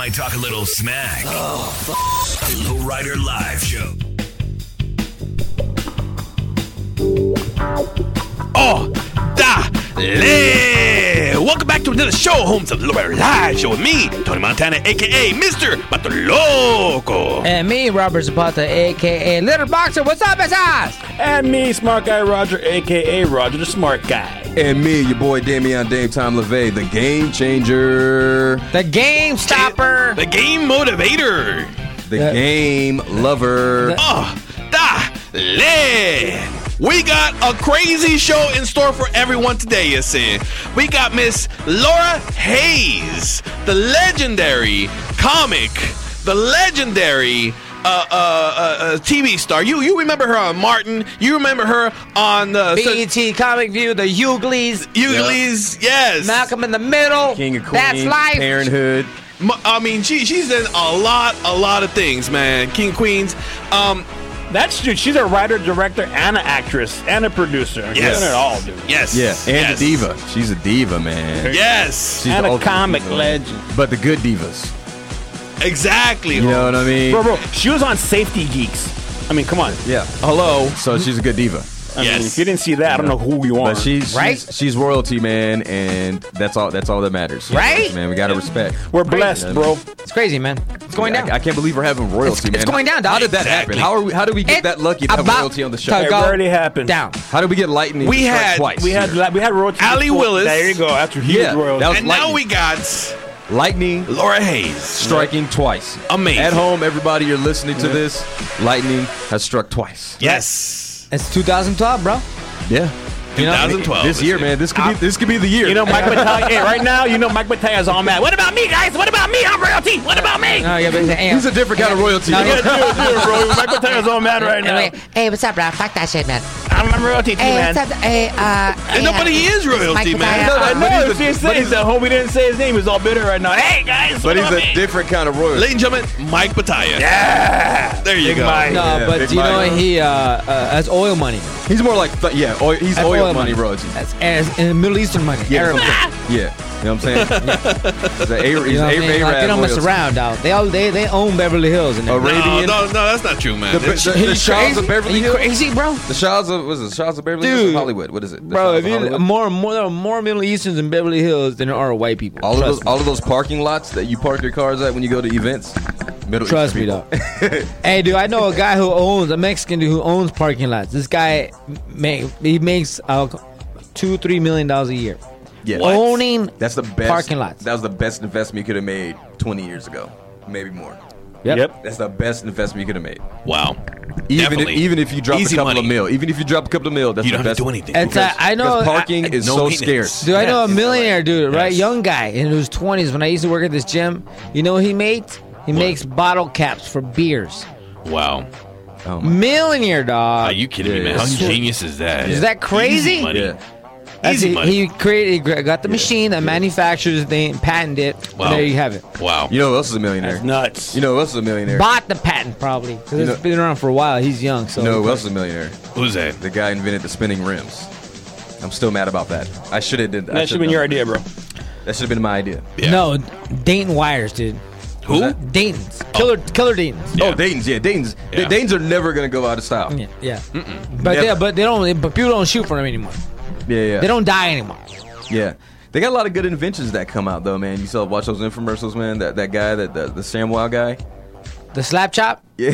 might talk a little smack. The Lowrider Live Show. Welcome back to another show, homes of the Lowrider Live Show with me, Tony Montana, a.k.a. Mr. Pato Loco. And me, Robert Zapata, a.k.a. Little Boxer. What's up, ass? And me, Smart Guy Roger, a.k.a. Roger the Smart Guy. And me, your boy Damian Dame Time LeVay, the game changer. The game stopper. The game motivator. The game lover. We got a crazy show in store for everyone today, you see. We got Miss Laura Hayes, the legendary comic, the legendary TV star. You remember her on Martin. You remember her on BET Comic View, the Uglies. Uglies, yes. Malcolm in the Middle. King of Queens. That's life. Parenthood. I mean, she's in a lot of things, man. King of Queens. That's true. She's a writer, director, and an actress, and a producer. Yes. She's done it all, dude. Yes. Yeah, and yes. a diva. She's a diva, man. Yes. She's And the a ultimate comic diva. legend. But the good divas. Exactly. You know what I mean? Bro, she was on Safety Geeks. I mean, come on. Yeah. Hello. So she's a good diva. I mean, Yes. if you didn't see that, I don't know who you are. But she's royalty, man, and that's all that matters. Right? Man, we gotta respect. We're blessed, bro. It's crazy, man. It's going down. I can't believe we're having royalty, man. It's going down, dog. How did that Exactly. happen? How did we get that lucky to have about royalty on the to show? It go already happened. down. How did we get lightning We to strike had- twice? We had royalty. Allie before- Willis. There you go. After he Yeah, was royalty. that was And now lightning. we got lightning Laura Hayes. striking twice. Amazing. At home, everybody, you're listening to this. Lightning has struck twice. Yes. It's 2012, bro. Yeah. 2012. This year, man. This could be the year. You know, Mike Battaglia. Hey, right now, you know Mike Battaglia's all mad. What about me, guys? What about me? I'm royalty. What about me? No, yeah, but he's a different kind of royalty. No, Yeah, do it, bro. Mike Battaglia's all mad right now. Hey, what's up, bro? Fuck that shit, man. I'm royalty too, man. what's up? Hey, And nobody is royalty, man. I know. But If he says that, homie didn't say his name. He's all bitter right now. Hey, guys. But what he's about a me? different kind of royalty. Ladies and gentlemen, Mike Battaglia. Yeah. There you Big go. Mike. No, Yeah, but Big you know Mike. he has oil money. He's more like, he's That's oil money royalty. As in Middle Eastern money. Yeah. Arab money. Yeah. You know what I'm saying? He's a You know what I mean? Like, they don't mess royalty. around, dog. They own Beverly Hills and everything. Arabian. No, that's not true, man. The Shahs of Beverly Are you Hills. crazy, bro? The Shahs of Beverly Hills Dude. or Hollywood? What is it? The Bro, Shahs if of you Hollywood? there are more Middle Easterns in Beverly Hills than there are white people. all Trust of those parking lots that you park your cars at when you go to events. Middle Trust Eastern me, people. dog. Hey, dude, I know a Mexican dude who owns parking lots. This guy makes $2-3 million a year. Yeah. Owning That's the best parking lots. That was the best investment you could have made 20 years ago, maybe more. Yep. That's the best investment you could have made. Wow. Even if you drop Easy a couple money. of mil, that's You the don't have best. to do anything. It's I know. Because parking is no so maintenance. scarce. Dude, I know a Yes. millionaire dude, right? Yes. Young guy in his 20s. When I used to work at this gym, you know what he made? He makes bottle caps for beers. Wow. Oh my. Millionaire, dog. Are you kidding me, man? Yeah. How ingenious is that? Is that crazy? Easy money. Yeah. That's Easy it. money. He got the machine that manufactures the thing, patented it, Wow. and there you have it. Wow. You know who else is a millionaire? That's nuts. You know who else is a millionaire? Bought the patent probably because You it's know- been around for a while. He's young, so You know who else is a millionaire? Who's that? The guy invented the spinning rims. I'm still mad about that. I should have did that. That should have been your idea, bro. That should have been my idea. Yeah. No, Dayton Wires, dude. Who? that? Dayton's killer Dayton's. Yeah. Oh, Dayton's. Yeah, Dayton's. Yeah. Dayton's are never gonna go out of style. Yeah. Never. But people don't shoot for them anymore. Yeah. They don't die anymore. Yeah. They got a lot of good inventions that come out though, man. You still watch those infomercials, man. That guy, the ShamWow guy. The slap chop, Yeah.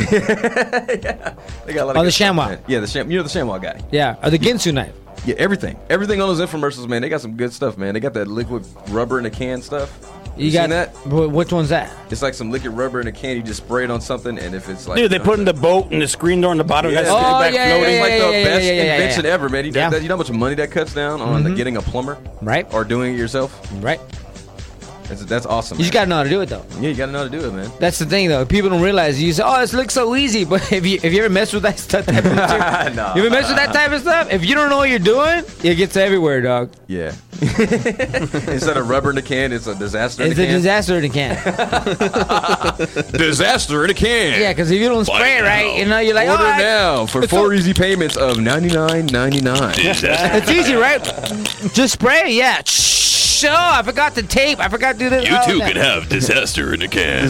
Yeah. They got a lot of Oh, good the stuff, ShamWow. man. Yeah, the ShamWow guy. yeah, or the Ginsu knife. Yeah, everything on those infomercials, man. They got some good stuff, man. They got that liquid rubber in a can stuff. You seen got that? Which one's that? It's like some liquid rubber in a can. You just spray it on something, and if it's like, Dude, they put in the boat and the screen door on the bottom. Yeah. That's Oh, back yeah, floating. It's like the best yeah. invention ever, man. You, Yeah. you know how much money that cuts down on getting a plumber, Right. or doing it yourself. Right. That's awesome. You just man. gotta know how to do it though. Yeah, you gotta know how to do it, man. That's the thing though. People don't realize. You say, "Oh, this looks so easy," but if you ever mess with that type of material, No. you ever mess with that type of stuff? If you don't know what you're doing, it gets everywhere, dog. Yeah. Instead of rubber in a can, it's a disaster in It's a a can. disaster in a can. Disaster in a can. Yeah, because if you don't spray it right, you know, you're like, Order "Oh, now for it's 4 so- easy payments of $99.99. It's easy, right? Just spray it, yeah. show. I forgot the tape. I forgot to do this. You Oh, too that- could have disaster in a can.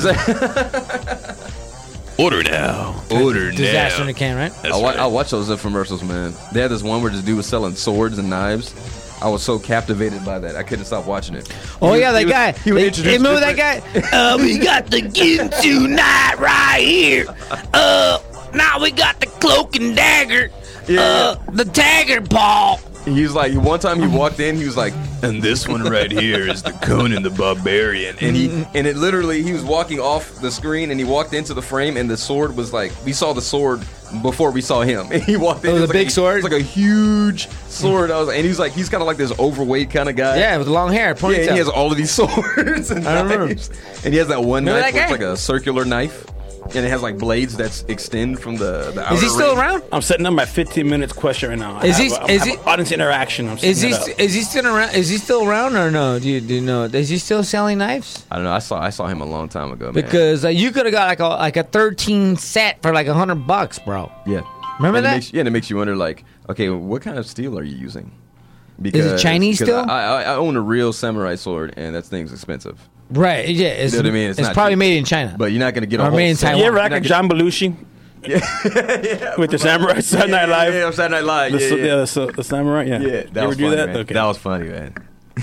Order now. Order Disaster in now. a can, right? That's I right. watch those infomercials, man. They had this one where this dude was selling swords and knives. I was so captivated by that. I couldn't stop watching it. Oh, yeah, that He was- guy. He would Hey, introduce remember that different- guy? We got the Ginsu knife right here. Now we got the cloak and dagger. Yeah. The Taggart Paw. He was like, one time he walked in, he was like, and this one right here is the Conan the Barbarian. And it literally, he was walking off the screen and he walked into the frame and the sword was like, we saw the sword before we saw him. And he walked in. It was a like big sword? It's like a huge sword. And he's like, he's kind of like this overweight kind of guy. Yeah, with long hair, Yeah, ponytail. and he has all of these swords and I remember. knives. And he has that one Remember knife that where it's guy? like a circular knife. And it has like blades that extend from the outer Is he still ring. around? I'm setting up my 15 minutes question right now. Is he- I is have he- audience interaction? I'm Is setting he it up. is he still around? Is he still around or no? Do you know? Is he still selling knives? I don't know. I saw him a long time ago, man. Because you could have got like a 13 set for like $100, bro. Yeah. Remember And that? it makes you wonder, like, okay, what kind of steel are you using? Because, Chinese because steel? I own a real samurai sword, and that thing's expensive. Right? Yeah. It's, You know what I mean? It's It's not probably cheap. made in China. But you're not going to get a Or whole made in set. Taiwan. You ever You're act not like gonna- John Belushi with the Samurai Saturday Night Live? Yeah, Saturday Night Live. The, Yeah, yeah. the Samurai? Yeah. Yeah, You that ever was do funny, that? man. Okay. That was funny, man.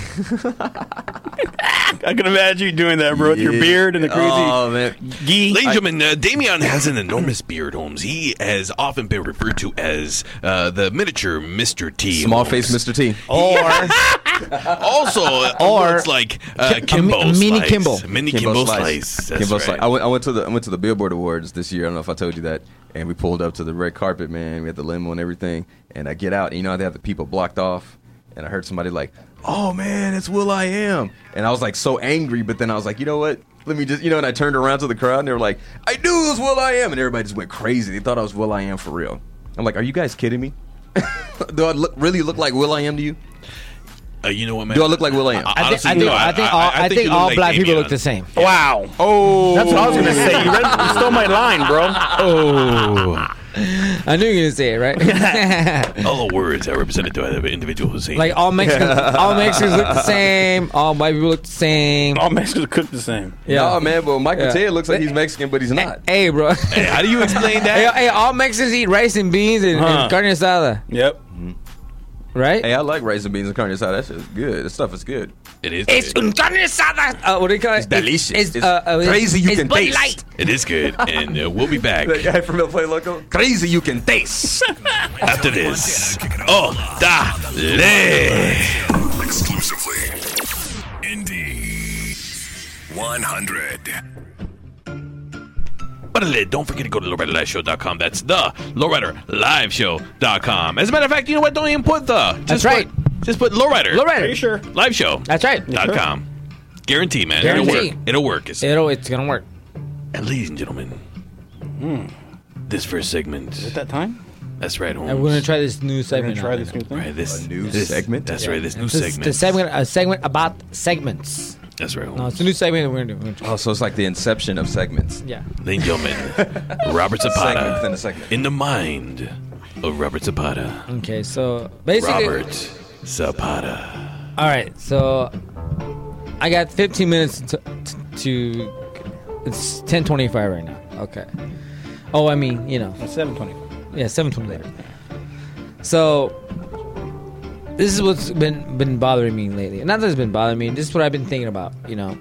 I can imagine you doing that, bro, with your Yeah. beard and the crazy Oh, man. gi. Ladies and gentlemen, Damien has an enormous beard, Holmes. He has often been referred to as the miniature Mr. T. Small Holmes. face Mr. T. or Also, Or looks like a Kimbo mini Slice. Kimbo. Mini Kimbo Slice. That's Kimbo right. Slice. I went to the Billboard Awards this year. I don't know if I told you that. And we pulled up to the red carpet, man. We had the limo and everything. And I get out, and you know how they have the people blocked off. And I heard somebody like, "Oh man, it's Will.I.am." And I was like so angry, but then I was like, you know what? Let me just, and I turned around to the crowd, and they were like, "I knew it was Will.I.am," and everybody just went crazy. They thought I was Will.I.am for real. I'm like, are you guys kidding me? Do I really look like Will.I.am to you? You know what, man? Do I look like Will.I.am? I think Honestly, no, I think you look all like black people Damien. look the same. Wow. Oh, That's what I was going to say. You stole my line, bro. Oh. I knew you were gonna say it, right? All the words are represented by the individual who's saying. Like all Mexicans look the same. All white people look the same. All Mexicans cook the same. No, man, but Mike Yeah. Mateo looks like he's Mexican, but he's not. Hey, bro. Hey, how do you explain Hey, that? hey, all Mexicans eat rice and beans and carne asada, Yep. right? Hey, I like rice and beans and carne asada. That shit's good. That stuff is good. It is. It's Good. un carne asada. What do you call it? It's delicious. It's, It's crazy you it's can Bud taste. Light. It is good, and we'll be back That guy from El Play Loco. Crazy you can taste. after this. Oh, dale. Exclusively. Indie 100. But don't forget to go to lowriderliveshow.com. That's the lowriderliveshow.com. As a matter of fact, you know what? Don't even put the. That's right. Just put lowrider. Lowrider. Are you sure? Liveshow.com. That's right. Guarantee, man. Guarantee. It'll work. It's, It's gonna work. and ladies and gentlemen, this first segment. At that time? That's right, Holmes. And we're gonna try this new We're segment. going to try out. this new thing? Right, this A new this- segment? That's right. This new This is segment. the segment, a segment about segments. That's right, Holmes. No, it's a new segment that we're gonna do. Oh, so it's like the inception of segments. Yeah. Ladies and gentlemen, Robert Segment Zapata within a segment. in the mind of Robert Zapata. Okay, so basically, Robert Zapata. all right. So I got 15 minutes to it's 10:25 right now. Okay. Oh, I mean, It's 7:20. yeah, 7:20. So this is what's been bothering me lately. Not that it's been bothering me. This is what I've been thinking about. He's going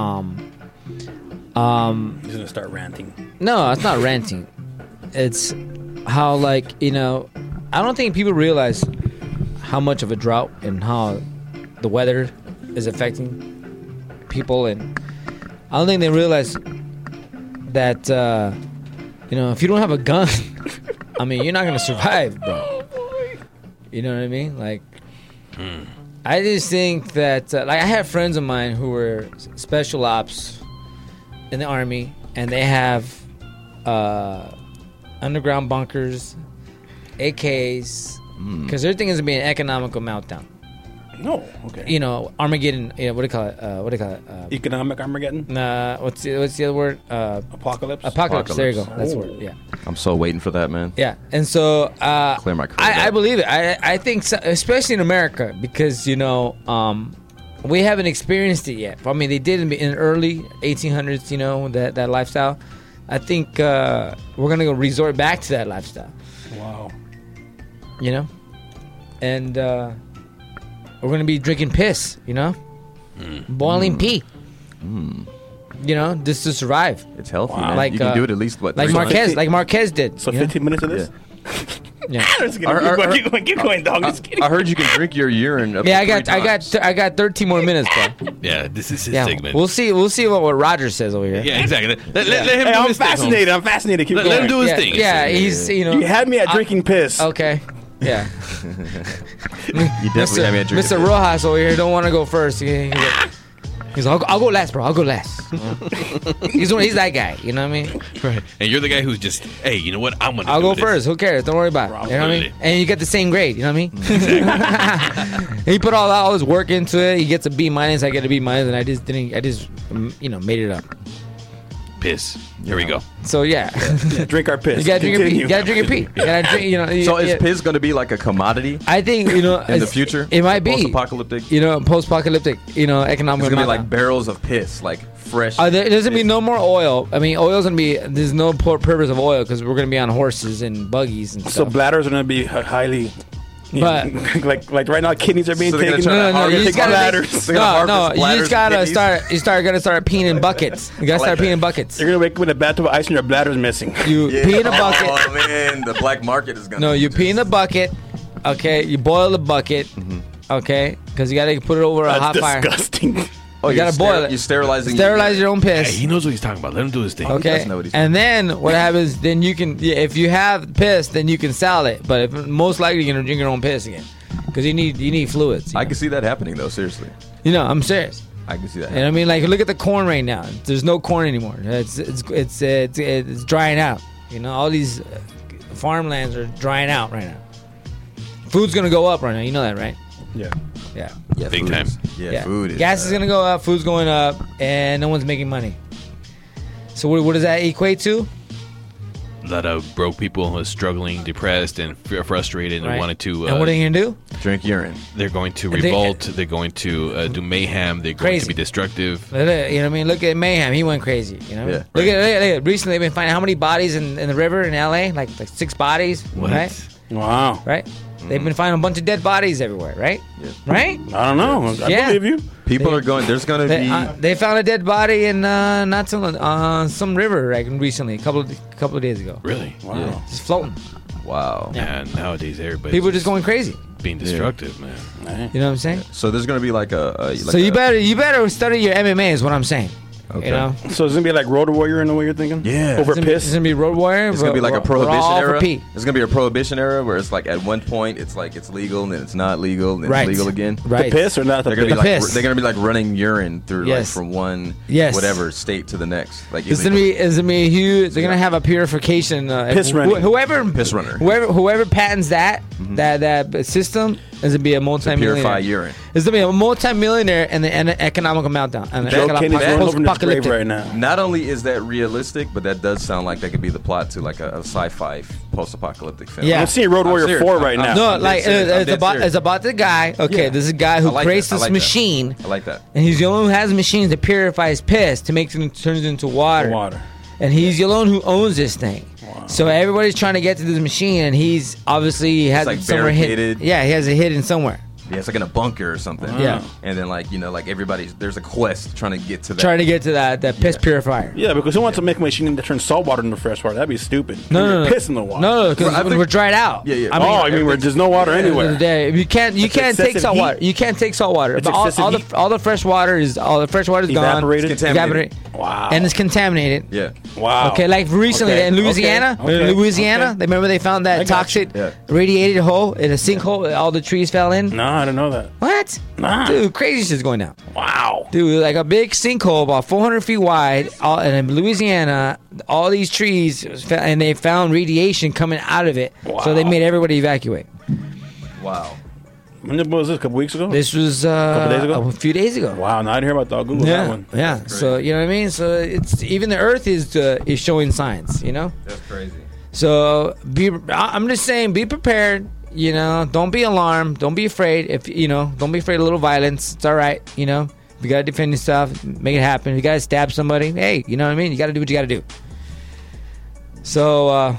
to start ranting. No, it's not ranting. It's how, like, I don't think people realize how much of a drought and how the weather is affecting people, and I don't think they realize that if you don't have a gun, I mean, you're not gonna survive, bro. You know what I mean? Like, I just think that like I have friends of mine who were special ops in the army, and they have underground bunkers, AKs, because everything is being an economical meltdown. No. Okay. Armageddon. What do you call it? Economic Armageddon? What's the other word? Apocalypse? Apocalypse. There you go. Apocalypse. That's the Oh. word. Yeah. I'm so waiting for that, man. Yeah. And so Clear my credit I up. believe it. I think so, especially in America, because we haven't experienced it yet. I mean, they did in early 1800s, you know, that lifestyle. I think we're going to go resort back to that lifestyle. Wow. You know? And we're going to be drinking piss, you know? Boiling pee. You know, just to survive. It's healthy, Wow. man. Like, you can do it at least, what, Like 3 months? Marquez did. So you know? 15 minutes of this? Yeah. Just kidding. Keep going, dog. Just kidding. I heard you can drink your urine up Yeah, to 3 times. I got 13 more minutes, bro. Yeah, this is his Yeah, segment. we'll see what Roger says over here. Yeah, exactly. Let him Hey, do I'm his thing, fascinated. Holmes. I'm fascinated. Keep Let going. him do his yeah, thing. yeah, he's you know. You had me at drinking piss. Okay. Yeah. You definitely had me at drinking Mr. piss. Rojas over here don't want to go first. He's like, I'll go last, bro. I'll go last. he's that guy. You know what I mean? Right. And you're the guy who's just, hey, you know what? I'm gonna. I'll do go this. first. Who cares? Don't worry about it. You know what I mean? And you get the same grade. You know what I mean? He put all his work into it. He gets a B minus. I get a B minus, and I just made it up. Piss. Here we go. So yeah, Drink our piss. you gotta drink a pee. Continue. You gotta drink a pee. You gotta drink. You know. So is yeah. piss going to be like a commodity I think in in the future? It might be Post-apocalyptic? You know, post-apocalyptic. You know, economic. It's going to be like meltdown. barrels of piss, like fresh. There's gonna be no more oil. I mean, oil's gonna be. There's no purpose of oil because we're gonna be on horses and buggies and So stuff. bladders are going to be highly... But- like right now, kidneys are being So they're gonna taken. try to No, harvest you just gotta bladders. They're gonna no. harvest You bladders just gotta and kidneys? start start peeing in buckets. You gotta I like start peeing that. in buckets. You're going to wake up with a bathtub of ice and your bladder's missing. You Yeah. pee in a bucket. Oh, man. The black market is going to... No, you pee in a bucket. Okay, you boil the bucket. Mm-hmm. Okay, because you gotta put it over a hot That's fire. disgusting. Oh, you gotta boil it. You're sterilizing... Sterilize your own Hey, piss. he knows what he's talking about. Let him do his thing. Okay, does know what he's and then what happens? Then you can, if you have piss, then you can sell it. But if, most likely you're gonna drink your own piss again, because you need fluids. You I know? can see that happening, though, seriously. You know, I'm serious. I can see that And I mean, like, look at the corn right now. There's no corn anymore. It's drying out. You know, all these farmlands are drying out right now. Food's gonna go up right now. You know that, right? Yeah. Yeah. Yeah, Big food time. is- Yeah, food is... Gas is gonna go up. Food's going up, and no one's making money. So what does that equate to? A lot of broke people who are struggling, depressed, and frustrated, and Right. wanted to. And what are you gonna do? Drink urine. They're going to And they- revolt. They're going to do mayhem. They're going Crazy. to be destructive. You know what I mean? Look at Mayhem. He went crazy. You know? Yeah. Look at recently they've been finding how many bodies in the river in LA? Like 6 bodies. What? Right? Wow. Right? They've been finding a bunch of dead bodies everywhere, right? Yeah. Right? I don't know. I Yeah. believe you. People are going... There's going to be... They found a dead body in not some river like recently, a couple of days ago. Really? Wow. Yeah. Just floating. Wow. Yeah. Nowadays, everybody People just going crazy. being destructive, man. You know what I'm saying? So there's going to be like a... So you better study your MMA is what I'm saying. Okay. You know? So it's going to be like Road Warrior in the way you're thinking? Yeah. Over It's piss? gonna be Road Warrior. It's gonna be like a we're prohibition all for era. Pete. It's gonna be a prohibition era where it's like at one point it's like it's legal and then it's not legal and then Right. it's legal again. Right. The piss or not the They're gonna be piss? like piss. they're gonna be like running urine through like Yes. from one Yes. whatever state to the next. Like It's gonna be huge. They're gonna have a purification. Piss running. Piss runner. Whoever patents that system is gonna be a multi-millionaire. purify urine. It's gonna be a multi-millionaire and an economic meltdown. And Joe Kenny's rolling over in his grave post-apocalyptic. right now. Not only is that realistic, but that does sound like that could be the plot to like a sci-fi post-apocalyptic film. Yeah. I'm seeing Road I'm Warrior serious. 4 right I'm- now. No, I'm like dead serious. I'm it's dead about serious. the guy. Okay, Yeah. this is a guy who I like creates that. I this like that. machine, I like that. and he's the only one who has machines that purifies piss to make it turns it into water. Water. And he's the only one who owns this thing. So everybody's trying to get to this machine, and he's obviously he has like it somewhere hidden. barricaded. Yeah, he has it hidden somewhere. Yeah, it's like in a bunker or something. Yeah. And then like like everybody's there's a quest trying to get to that. Trying to get to that piss purifier. Yeah, because who wants to make a machine that turns salt water into fresh water? That'd be stupid. No. Piss in the water. No, because Well, I think- we're dried out. Yeah, yeah. I mean, where there's no water anywhere. You can't It's take excessive salt heat. water. You can't take salt water. It's But all excessive heat. the fresh water is gone. Evaporated? It's contaminated. Wow. And it's contaminated. Yeah. Wow. Okay, like recently Okay, in Louisiana, okay, Louisiana, okay. they remember they found I that got toxic you. Yeah. radiated hole in a sinkhole. All the trees fell in. No, I didn't know that. What? Nah. Dude, crazy shit's going down. Wow. Dude, like a big sinkhole about 400 feet wide, and in Louisiana, all these trees, and they found radiation coming out of it. So they Wow. made everybody evacuate. Wow. When was this? A couple weeks ago? This was days ago? a few days ago. Wow, now I didn't hear about that. I'll Google that Yeah, one. yeah. So you know what I mean. So it's even the Earth is showing signs. You know. That's crazy. So I'm just saying, be prepared. You know, don't be alarmed. Don't be afraid. If you know, don't be afraid of a little violence. It's all right. You know, if you gotta defend yourself, make it happen. If you gotta stab somebody, hey, you know what I mean? You gotta do what you gotta do. So,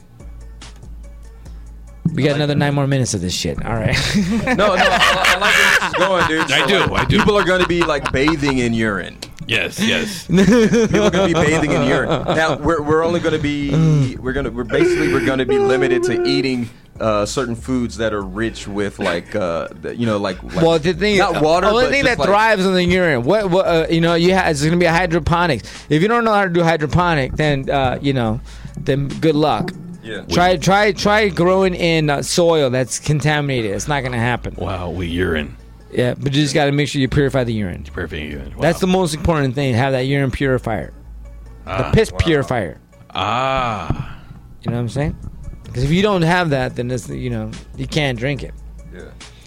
we got another 9 more minutes of this shit. All right. No, I like where this is going, dude. I do. People are going to be like bathing in urine. Yes. People are going to be bathing in urine. Now we're only going to be we're going to be limited to eating certain foods that are rich with like Well, the thing, not water. the only but thing just that like, thrives on the urine. What you know, it's going to be a hydroponics. If you don't know how to do hydroponic, then then good luck. Yeah. Try growing in soil that's contaminated. It's not going to happen. Wow, we urine. Yeah, but you just got to make sure you purify the urine. Perfect urine. Wow. That's the most important thing. Have that urine purifier, the piss purifier. You You know what I'm saying? Because if you don't have that, then it's you can't drink it. Yeah.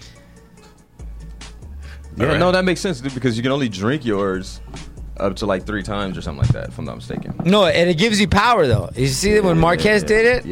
All right. No, that makes sense, dude, because you can only drink yours up to like 3 times or something like that, if I'm not mistaken. No, and it gives you power though. You see that when Marquez did it,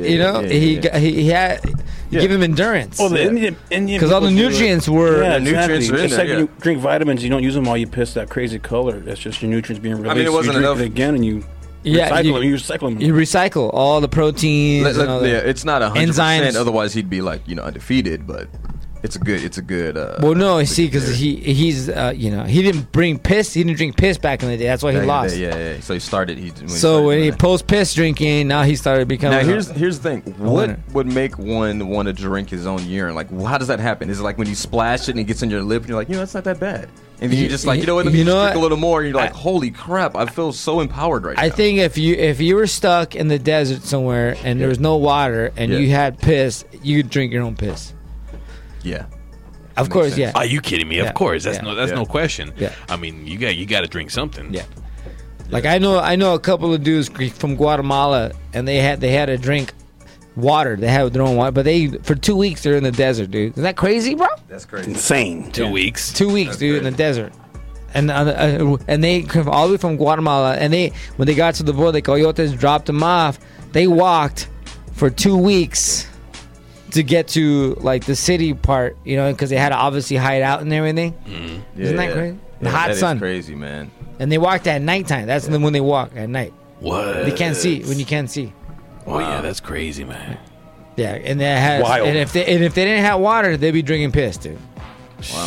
he give him endurance. Well, the Indian because all the people do it. nutrients were. Yeah, nutrients exactly. are in It's there, like yeah. you drink vitamins, you don't use them while you piss that crazy color. That's just your nutrients being released. I mean, it wasn't you drink enough. it again, and you recycle them. You recycle them. You recycle all the proteins. and all the it's not 100%. enzymes. Otherwise, he'd be like undefeated. But it's a good. Well, no, see, because he's he didn't bring piss. He didn't drink piss back in the day. That's why he lost. Yeah. So he started. When he post piss drinking, now he started becoming. Now here's the thing. What winner. would make one want to drink his own urine? Like, how does that happen? Is it like when you splash it and it gets in your lip and you're like, it's not that bad, and then you just like, let me just drink a little more, and you're like, holy crap, I feel so empowered right now. I think if you were stuck in the desert somewhere and there was no water and you had piss, you could drink your own piss. Yeah. Of course, yeah. Are you kidding me? Yeah. Of course. That's Yeah. no question. Yeah. I mean, you got to drink something. Yeah. Like I know a couple of dudes from Guatemala, and they had to drink water. They have their own water, but for 2 weeks they're in the desert, dude. Isn't that crazy, bro? That's crazy. Insane. 2 weeks. 2 weeks, dude, in the desert. And they come all the way from Guatemala, and when they got to the border, the coyotes dropped them off. They walked for 2 weeks to get to like the city part, because they had to obviously hide out and everything. Isn't that crazy? The hot sun. Is crazy, man. And they walked at nighttime. That's when they walk at night. What? They can't see when you can't see. Oh yeah, that's crazy, man. Yeah, and that has. Wild. And if they didn't have water, they'd be drinking piss, dude. Wow.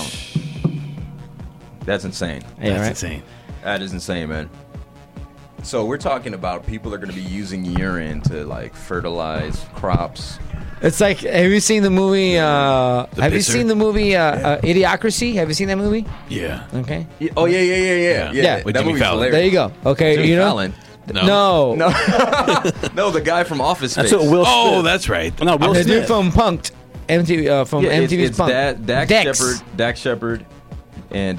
That's insane. Yeah, That's right? insane. That is insane, man. So we're talking about people are going to be using urine to like fertilize crops. It's like, have you seen the movie? Have you Pisser? seen the movie Idiocracy? Have you seen that movie? Yeah. Okay, Oh yeah. Yeah. With that Jimmy movie's Fallon. there hilarious. you go. Okay, Jimmy Fallon. No, No, the guy from Office Space. That's what Will Oh, Smith. that's right. No, Will the dude Smith. from Punked, MTV from Yeah, MTV's it's Punked. Dax Dex. Shepard, and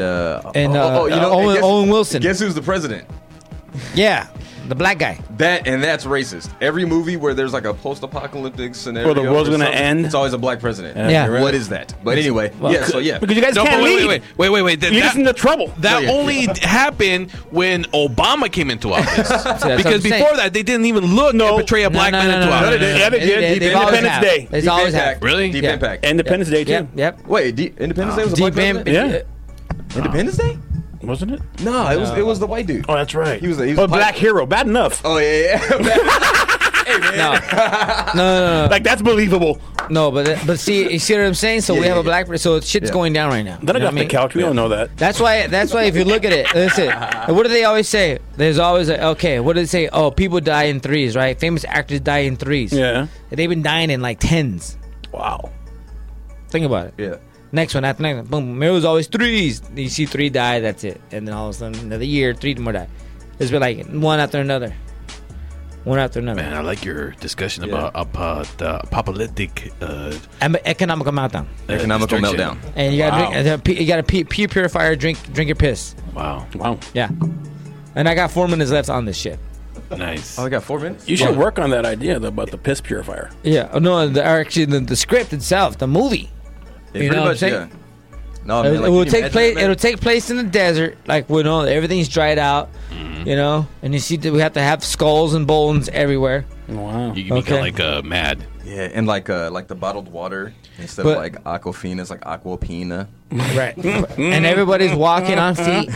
Owen Wilson. Guess who's the president? Yeah, the black guy. That's racist. Every movie where there's like a post-apocalyptic scenario, Where the world's or gonna something, end? It's always a black president. Yeah. you're right. What is that? But anyway, Because you guys No, can't but lead. wait. You get into trouble. That No, yeah. only happened when Obama came into office. what I'm Because saying. before that, they didn't even look and portray a black man into office. Yeah, they did. They've always Independence have. Day. It's Deep always Impact. have. Really? Deep Yeah. Impact. Independence Day too. Yep. Wait, Independence Day was a black Deep president? Yeah. Independence Day? Wasn't it? No, it was the white dude. Oh, that's right. He was a Black pilot. hero. Bad enough. Oh yeah. Hey man. No. Like that's believable. No, but see, you see what I'm saying? So we have a black person. So shit's going down right now. Then I You know got what the couch. We don't know that. That's why if you look at it, listen. What do they always say? There's always what do they say? Oh, people die in threes, right? Famous actors die in threes. Yeah. They've been dying in like tens. Wow. Think about it. Yeah. Next one, after next one, boom. It was always threes. You see 3 die, that's it. And then all of a sudden, another year, 3 more die. It's been like one after another. One after another. Man, I like your discussion about the apocalyptic Economical meltdown. Economical destruction. meltdown. And you gotta drink. You gotta pee purifier. Drink your piss. Wow. Wow. Yeah. And I got 4 minutes left on this shit. Nice. Oh, I got 4 minutes. You should work on that idea though about the piss purifier. Yeah. Oh, no, actually, the script itself, the movie. Yeah, You know what I'm saying? yeah. No, man, It like, will can you take imagine place. that, man? It'll take place in the desert, like when everything's dried out, and you see that we have to have skulls and bones everywhere. Wow. You can become Okay. like mad. Yeah, and like the bottled water instead But- of like Aquafina, it's like Aquapina. Right. And everybody's walking on feet.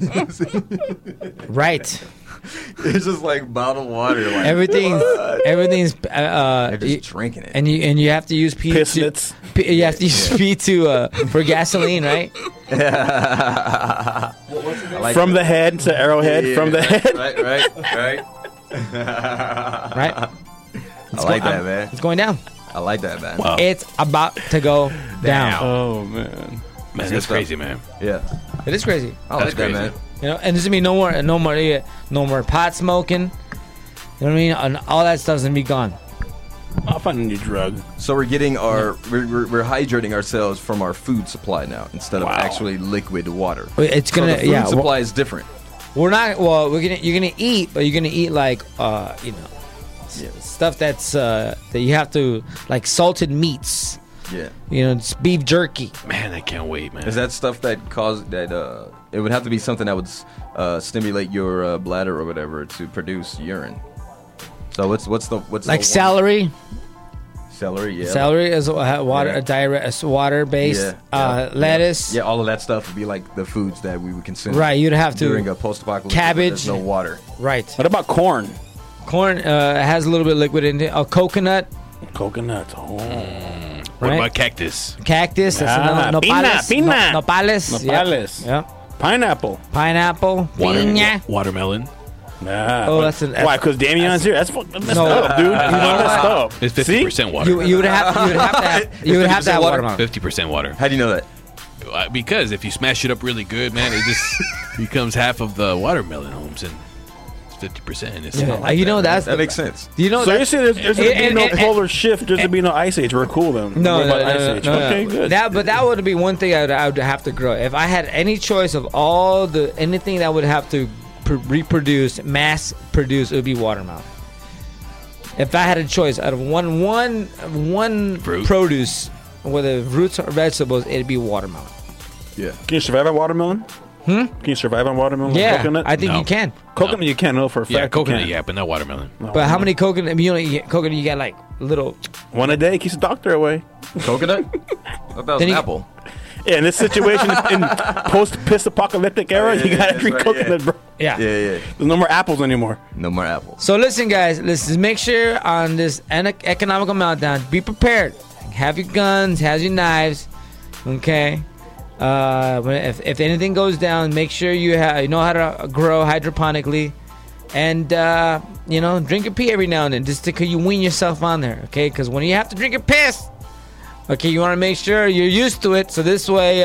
Right. It's just like bottled water. Like Everything's they're just drinking it. and you have to use pee. Pissnits. You have to use pee to for gasoline, right? I like From that. the head to Arrowhead. Yeah, From the head. right. Right. I like that, man. It's going down. I like that, man. Wow. It's about to go down. Oh man. Man, good that's stuff. crazy, man. Yeah, It is crazy. I That's like that, crazy. man. You know, and this is me no more pot smoking. You know what I mean? And all that stuff's gonna be gone. I'll find a new drug. So we're getting we're hydrating ourselves from our food supply now instead of Wow. actually liquid water. It's So gonna the food supply is different. We're not. Well, you're gonna eat, but you're gonna eat like stuff that's that you have to like salted meats. Yeah. You know, it's beef jerky. Man, I can't wait, man. Is that stuff that cause that? It would have to be something that would stimulate your bladder or whatever to produce urine. So what's the Like celery. Celery, yeah. Celery is water, Yeah. water based. Yeah, yeah, Lettuce. Yeah, all of that stuff would be like the foods that we would consume. Right, you'd have to- during a post-apocalyptic. Cabbage. There's no water. Right. What about corn? Corn has a little bit of liquid in it. Coconut. Coconut. Oh. What right. about cactus? Cactus. That's Ah, another. Nopales. pina. Nopales. Nopales. Yep. Pineapple. Pineapple. Piña. Watermelon. Nah. Oh, that's an- why? Because Damien's here. That's messed No, up, dude. you know That's messed what? up. It's See? 50% water. You would have to have water? watermelon. 50% water. How do you know that? Because if you smash it up really good, man, it just becomes half of the watermelon homes, and it's 50%. It's Yeah. You know that's That makes sense. Do you know So that- you're saying there's going to be And- no and- polar shift, there's going to be no ice age. We're cool then. No, What no, about no, ice no, age? no, Okay, no. good. That would be one thing I would have to grow. If I had any choice of all the anything that would have to reproduce, mass produce, it would be watermelon. If I had a choice out of one Fruit. produce, whether roots or vegetables, it'd be watermelon. Yeah. Can you survive on watermelon? Can you survive on watermelon? Yeah, Coconut? I think No. you can. Coconut you can know for a fact. Yeah, you coconut, can. yeah, but not watermelon. No. But how many coconut? You know, coconut you get like little. One a day keeps the doctor away. Coconut? I thought that was Then an you- apple. Yeah, in this situation, in post-apocalyptic era, Yeah, you gotta that's drink right, coconut, yeah. bro. Yeah. Yeah. There's no more apples anymore. No more apples. So listen, guys. Let's make sure on this economical meltdown, be prepared. Have your guns, have your knives. Okay. If anything goes down, make sure you know how to grow hydroponically, and drink your pee every now and then, just because you wean yourself on there. Okay, because when you have to drink your piss, okay, you want to make sure you're used to it. So this way,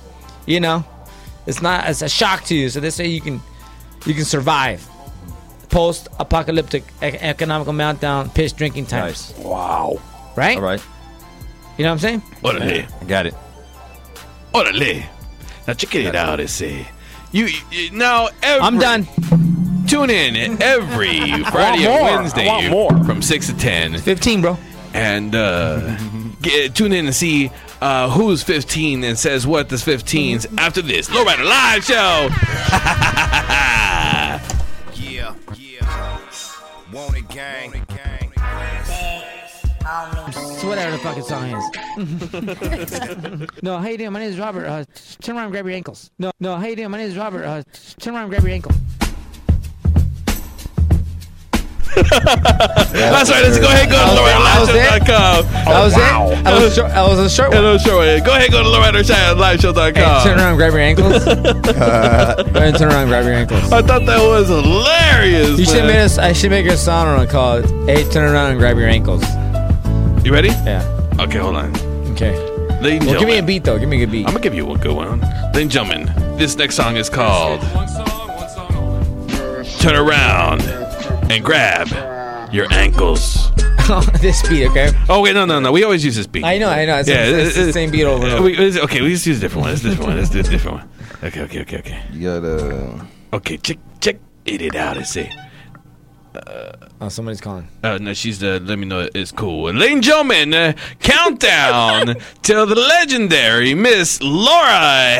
it's a shock to you. So this way you can survive post-apocalyptic economical meltdown, piss drinking times. Nice. Wow. Right? All right. You know what I'm saying? Orale. I got it. Orale. Now check it out, ese. You now I'm done. Tune in every Friday more. and Wednesday I want more. from 6 to 10. 15, bro. And tune in and see who's 15 and says what this 15's after this Lowrider Live Show. Yeah. Want it, gang. So whatever the fucking song is. No, how you doing? My name is Robert. Turn around and grab your ankles. No, how you doing? My name is Robert. Turn around and grab your ankle. That's right. Let's go ahead and go to lowriderliveshow.com. That was it? That was a short one. Hello, sure. Go ahead and go to lowriderliveshow.com. Hey, turn around and grab your ankles. Go ahead and turn around and grab your ankles. I thought that was hilarious. You should man. I should make a song on called "Hey, turn around and grab your ankles." You ready? Yeah. Okay, hold on. Okay. Ladies and Well, give me a gentlemen, beat though. Give me a good beat. I'm gonna give you a good one. Ladies and gentlemen, this next song is called "Turn Around and Grab Your Ankles." This beat, okay? Oh wait, no. We always use this beat. I know. It's the same beat over and over. We just use a different one. Let's do a different one. Okay. You gotta. Okay, check it out and see. Oh, somebody's calling. No, she's let me know it's cool. And ladies and gentlemen, countdown to the legendary Miss Laura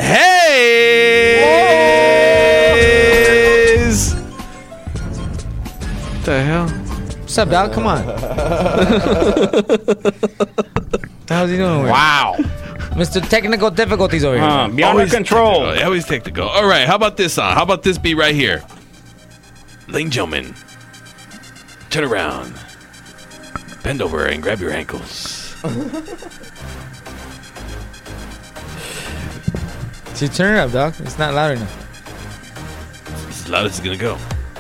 Hayes. What the hell? What's up, dog? Come on. How's he doing over here? Wow. Mr. Technical Difficulties over here. Beyond our control. Always technical. All right, how about this song? How about this beat right here? Ladies and gentlemen, turn around, bend over, and grab your ankles. See, turn it up, dog. It's not loud enough. It's as loud as it's gonna go.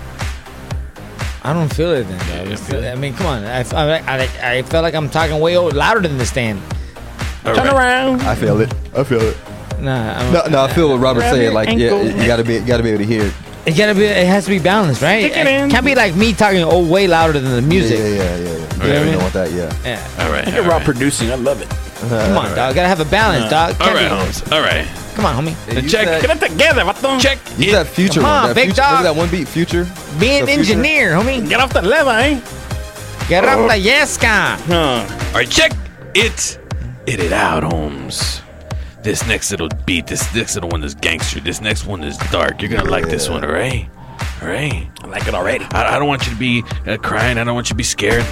I don't feel it then, dog. I mean, come on. I felt like I'm talking way louder than the stand. All Turn right. around. I feel it. I feel it. Nah, No, I feel what Robert Grab said. your Like, ankle. yeah, you gotta be able to hear it. it has to be balanced, right? Stick it in. Can't be like me talking way louder than the music. Yeah. You know what I You mean? know what that? Yeah. Yeah. All right. Look at Rob producing. I love it. Come on, dog. Gotta have a balance, dog. All Can't right, be- Holmes. All right. Come on, homie. Use Check. Get it together. Vato. Check. Use it. that Future Come one. on, That big Future, dog. remember that one beat, Future? Be an The Future? engineer, homie. Get off the lever, eh? Get up the yeska. Huh. All right, check it. It out, Holmes. This next little beat, this next little one is gangster. This next one is dark. You're gonna like this one, all right? All right. I like it already. I don't want you to be crying. I don't want you to be scared.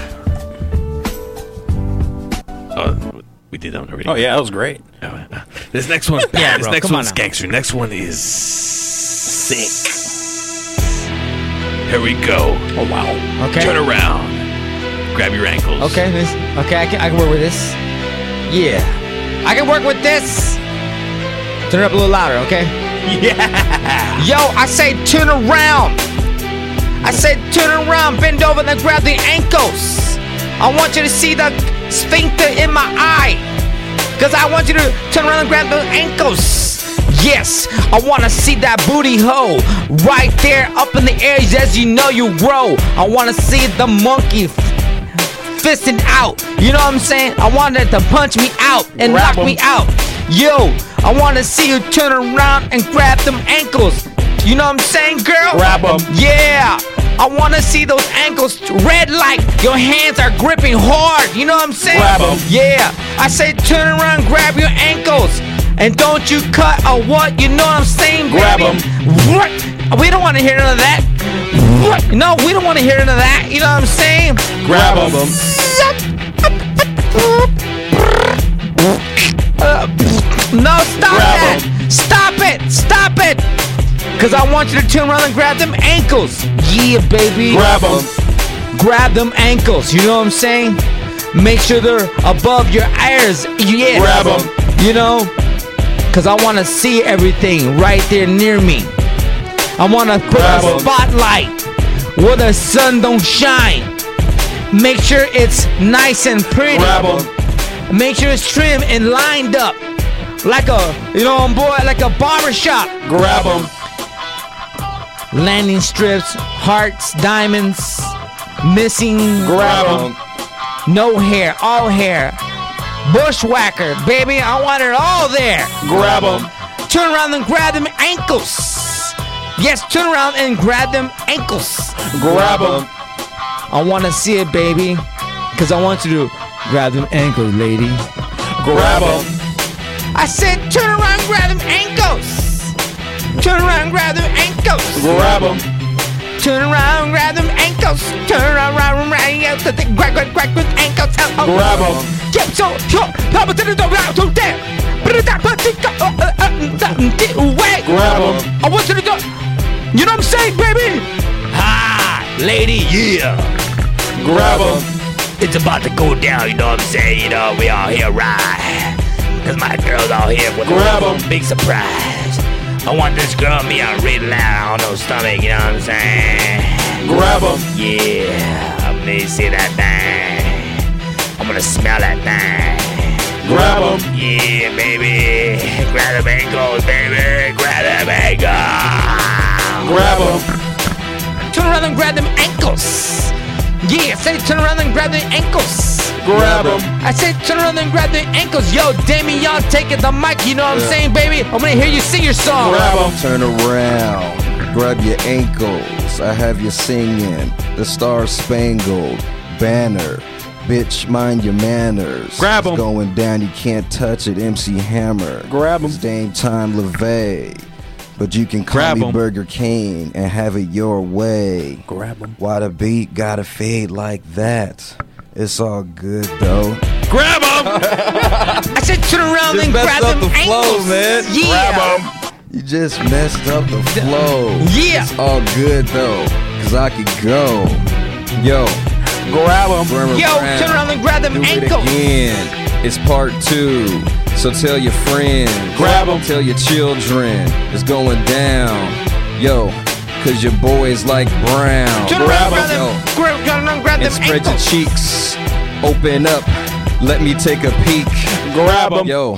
Oh, we did that one already. Oh, yeah, that was great. This next one's bad. Yeah, This bro, next come on one's now. gangster. Next one is sick. Here we go. Oh, wow. Okay. Turn around. Grab your ankles. Okay, I can work with this. Yeah. I can work with this. Turn it up a little louder, okay? Yeah. Yo, I say turn around. I said turn around, bend over, then grab the ankles. I want you to see the sphincter in my eye. Cause I want you to turn around and grab the ankles. Yes, I wanna see that booty hole right there up in the air as you know you grow. I wanna see the monkey fisting out. You know what I'm saying? I want it to punch me out and Grab knock me 'em. out. Yo, I wanna see you turn around and grab them ankles. You know what I'm saying, girl? Grab 'em. Yeah. I wanna see those ankles red like your hands are gripping hard. You know what I'm saying? Grab 'em. Yeah. I say turn around, grab your ankles. And don't you cut or what? You know what I'm saying, baby? Grab 'em. What? We don't want to hear none of that. What? No, we don't want to hear none of that. You know what I'm saying? Grab 'em. No, stop Grab that. 'em. Stop it. Stop it. Because I want you to turn around and grab them ankles. Yeah, baby. Grab 'em. Grab them ankles. You know what I'm saying? Make sure they're above your ears. Yeah. Grab 'em. You know? Because I want to see everything right there near me. I want to put Grab a 'em. spotlight where the sun don't shine. Make sure it's nice and pretty. Grab 'em. Make sure it's trim and lined up. Like a, you know, boy, like a barber shop. Grab 'em. Landing strips, hearts, diamonds, missing, Grab 'em. no hair, all hair. Bushwhacker, baby, I want it all there. Grab 'em. Turn around and grab them ankles. Yes, turn around and grab them ankles. Grab 'em. I want to see it, baby. Because I want you to grab them ankles, lady. Grab 'em. I said turn around and grab them ankles. Turn around and grab them ankles. Grab 'em. Turn around and grab them ankles. Grab them ankles. Grab 'em. Yep, so, Papa to the door, out to there. Away. Grab 'em. I want you to go. You know what I'm saying, baby? Hi, lady, yeah. Grab 'em. It's about to go down, you know what I'm saying? You know, we all here right. Cause my girl's all here with Grab a 'em. big surprise. I want this girl me out really loud on no stomach, you know what I'm saying? Grab 'em. Yeah, I'm gonna see that thing. I'm gonna smell that thing. Grab 'em. Yeah, baby. Grab them ankles, baby. Grab them ankles. Grab 'em. Turn around and grab them ankles. Yeah, say turn around and grab the ankles. Grab 'em. I said turn around and grab the ankles. Yo, Demi, y'all taking the mic. You know what I'm saying, baby? I'm gonna hear you sing your song. Grab 'em. Turn around, grab your ankles. I have you singing the Star Spangled Banner. Bitch, mind your manners. Grab 'em. It's going down, you can't touch it. MC Hammer. Grab 'em. It's Dame Time LaVey. but you can call Grab me 'em. Burger King and have it your way. Grab 'em. Why the beat gotta fade like that? It's all good though. Grab him! I said turn around Just and messed grab up them the flow, ankles. man. Yeah. You just messed up the flow. Yeah. It's all good though, cause I could go. Yo, Grab 'em. Yo, turn around and grab them Do it ankles. again. It's part 2. So tell your friends. Grab 'em. Tell your children. It's going down. Yo, cause your boys like brown. Turn around, Grab 'em. turn around, grab And them spread your ankles. cheeks. Open up. Let me take a peek. Grab 'em. Yo,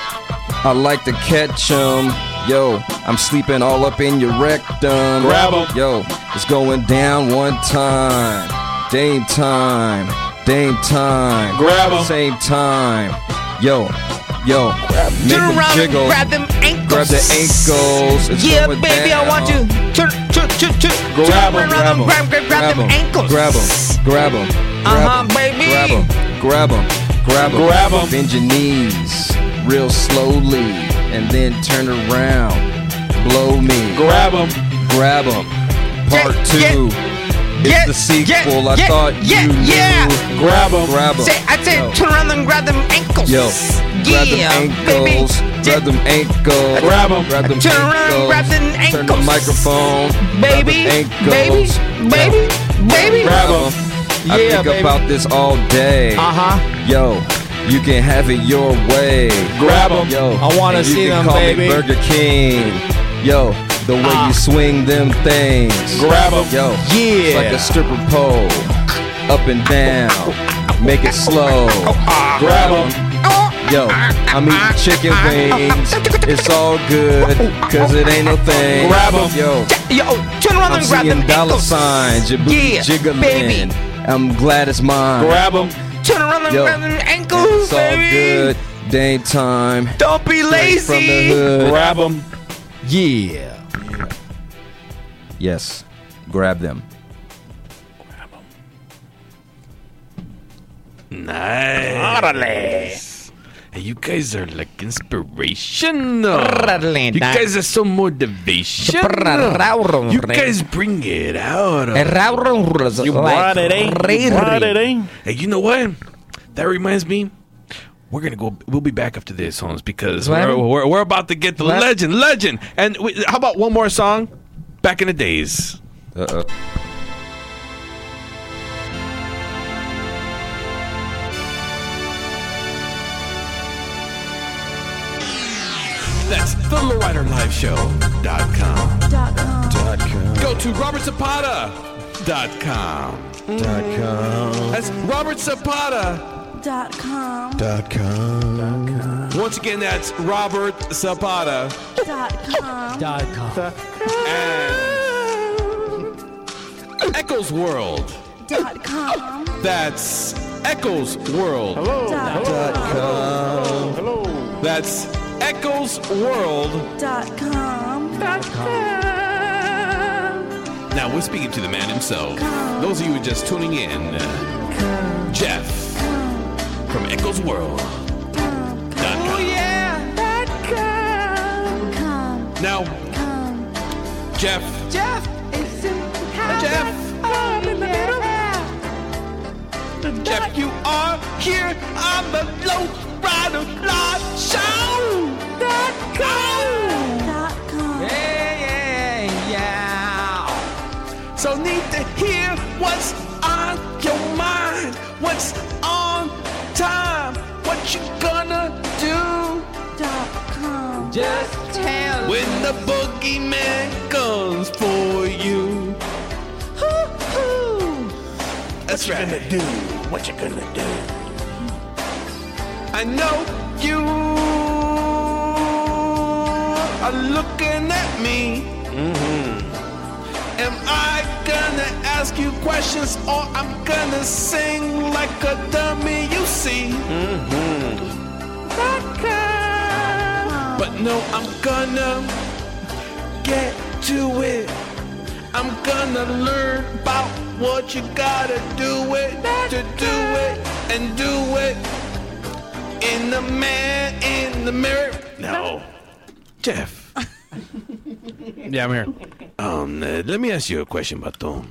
I like to catch 'em. Yo, I'm sleeping all up in your rectum. Grab 'em. Yo, it's going down one time. Dame time. Dame time. Grab 'em. Same time. Yo, make Turn them around jiggle. and grab them ankles. Grab the ankles. It's Yeah, going baby, down. I want you. Turn Grab 'em, around Grab and 'em. grab them ankles. Grab 'em. Grab 'em. Uh-huh, baby. Grab 'em. Grab 'em. Grab 'em. Grab 'em. Bend your knees real slowly and then turn around. Blow me. Grab 'em. Grab 'em. Part 2. It's the sequel. I thought you knew. Grab 'em. Grab 'em. I said turn around and grab them ankles. Yo, grab them Yeah, ankles. Grab them ankles. Grab 'em. Grab them Turn around, ankles. grab them Turn the ankles. microphone. Baby, grab them baby, ankles. baby, baby. Grab 'em. I Yeah, think baby. about this all day. Uh-huh. Yo, you can have it your way. Grab 'em. Yo, I wanna and you see can them, call baby. me Burger King. Yo, the way you swing them things. Grab 'em. Yo, Yeah. it's like a stripper pole. Up and down. Make it slow. Grab 'em. Yo, I'm eating chicken wings. It's all good, cause it ain't no thing. Grab 'em. Yo, Yo, turn around I'm and grab them seeing dollar ankles. signs. Your booty Yeah, jiggling. baby. I'm glad it's mine. Grab 'em. Turn around and Yo, grab them ankles, it's all baby. good. Dame time. Don't be Straight from the lazy. hood. Grab 'em. Yeah. Yes, grab them. Nice. Hey, you guys are like inspirational. You guys are so motivational. You guys bring it out. You brought it, eh? You brought it, eh? Hey, you know what? That reminds me. We're gonna go. We'll be back after this, Holmes, because What? we're about to get the What? legend. And how about one more song? Back in the days. Uh-oh. That's thelowriderliveshow.com. Go to robertzapata.com. That's robertzapata.com. Once again, that's robertzapata.com. And Echoes World. That's Echoes World. That's Echoes World. Now we're speaking to the man himself. Those of you who are just tuning in, Jeff from Echoes World. Oh yeah. Now, Jeff. Jeff. Jeff, you are here on the Low Rider Live Show.com. Yeah. So need to hear what's on your mind, what's on time, what you gonna do. Just tell when the boogeyman comes for you. That's right. What you gonna do? What you gonna do? I know you are looking at me. Am I gonna ask you questions or I'm gonna sing like a dummy, you see? But no, I'm gonna get to it. I'm gonna learn about what you gotta do it, to do it, and do it. In the man in the mirror. No. Jeff. Yeah, I'm here. Let me ask you a question, Bato.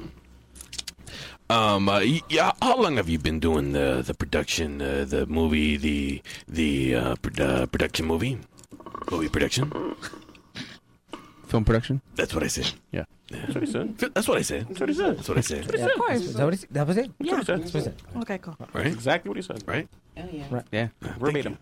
Yeah, how long have you been doing the production, the movie, the production movie production? Film production? That's what I said. Yeah. That's what he said. That's what I said. That's what he said. That's what I said. Of course. That was it? Yeah. That's what he said. Okay, cool. Right? Exactly what he said. Right? Oh, yeah. Right. Yeah. Verbatim.